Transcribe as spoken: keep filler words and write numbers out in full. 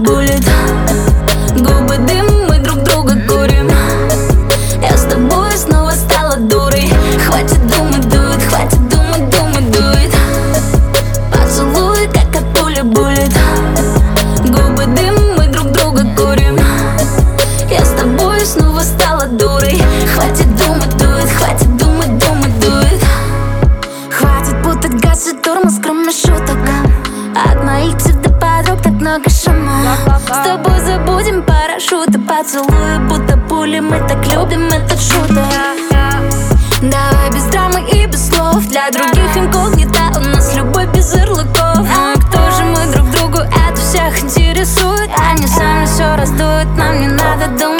булит. Губы дым, мы друг друга курим. Я с тобой снова стала дурой. Хватит думать, дует, хватит думать, думать, дует. Поцелуй, как от пули булит. Губы дым, мы друг друга курим. Я с тобой снова стала дурой. Хватит думать, дует, хватит думать, думать, дует. Хватит путать газ и тормоз, кроме шуток. От моих псевдоподруг так много шума. С тобой забудем парашюты, поцелуи, будто пули. Мы так любим этот шутер. Давай без драмы и без слов. Для других инкогнито, у нас любовь без ярлыков. Ну и кто же мы друг другу, это всех интересует. Они сами все раздуют, нам не надо думать.